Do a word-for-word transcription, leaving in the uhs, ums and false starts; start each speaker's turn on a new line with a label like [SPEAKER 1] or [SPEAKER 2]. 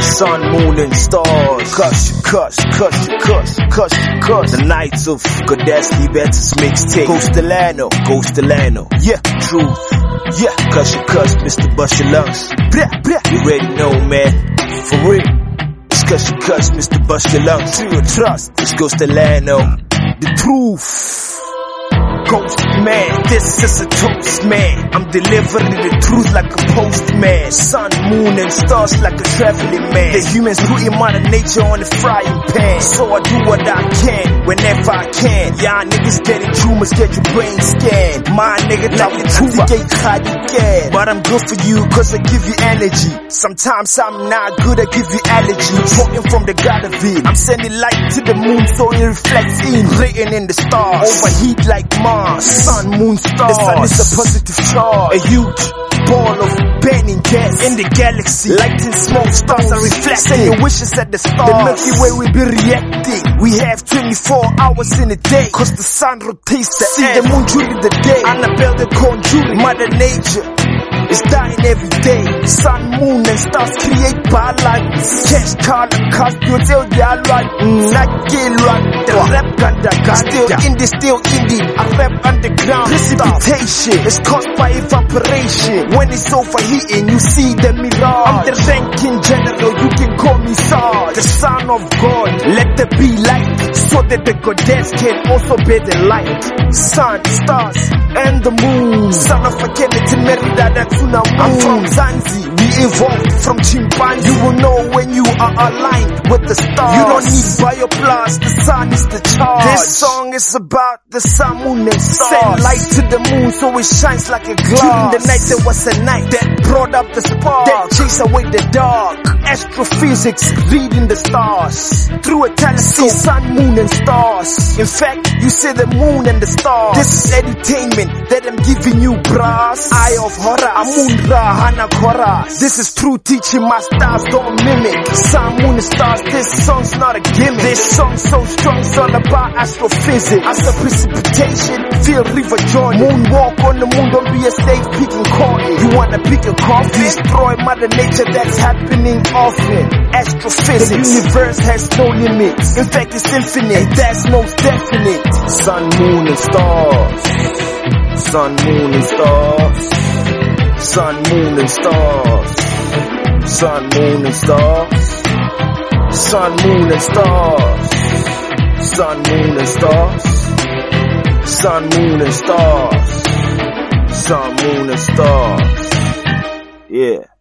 [SPEAKER 1] sun, moon, and stars. Cuss, cuss, cuss, cuss, cuss, cuss. The nights of Godesky Bettis mixtape. Ghost Delano, Ghost Delano. Yeah, truth. Yeah, cuss, cuss, Mister Bust Your Lungs. Blah, blah. You already know, man. For real. It's cuss, cuss, Mister Bust Your Lungs. To your trust. It's Ghost Delano. The truth. Ghost man, this is a toast man. I'm delivering the truth like a postman. Sun, moon, and stars like a traveling man. The humans putting Mother Nature on the frying pan. So I do what I can, whenever I can. Y'all niggas getting tumors, get your brain scanned. My nigga like the truth, get. But I'm good for you, cause I give you energy. Sometimes I'm not good, I give you allergies. Quoting from the God of it. I'm sending light to the moon so it reflects in. Written in the stars. Overheat like Mars. Sun, moon, stars. The sun is a positive charge. A huge ball of burning gas in the galaxy. Light and smoke, stars are reflecting. Say your wishes at the stars. The Milky Way will be reacting. We have twenty-four hours in a day, cause the sun rotates the See earth. The moon during the day. Annabelle the conjuring. Mother Nature is dying every day. Sun, moon, and stars create balance. Cash card and cast you tell the alright. Not kill one. The rap ganda ganda. Still indie, still indie. I rap underground. Precipitation is caused by evaporation. When it's overheating, you see the mirage. I'm the ranking general, you can call me Sarge. The son of God, let there be light, so that the goddess can also bear the light. Sun, stars, and the moon. Son of a Kennedy Merida, that's I'm from Zanzi, we evolved from chimpanzee. You will know when you are aligned with the stars. You don't need bioblast, the sun is the charge. This song is about the sun, moon, and stars. Send light to the moon so it shines like a glass. During the night there was a night that brought up the spark, that chased away the dark. Astrophysics, reading the stars through a telescope. Sun, moon, and stars. In fact, you see the moon and the stars. This is entertainment that I'm giving you, brass. Eye of horror, Amun-Ra, Hana chorus. This is true teaching, my stars don't mimic. Sun, moon, and stars, this song's not a gimmick. This song's so strong, it's all about astrophysics. After precipitation, feel River Jordan. Moonwalk on the moon, don't be a slave picking cotton. You wanna pick a coffee? Destroy Mother Nature, that's happening often. Astrophysics, the universe has no limits. In fact, it's infinite, that's most definite. Sun, moon, and stars. Sun, moon, and stars. Sun, moon, and stars. Sun, moon, and stars. Sun, moon, and stars. Sun, moon, and stars. Sun, moon, and stars. Sun, moon, and stars. Yeah.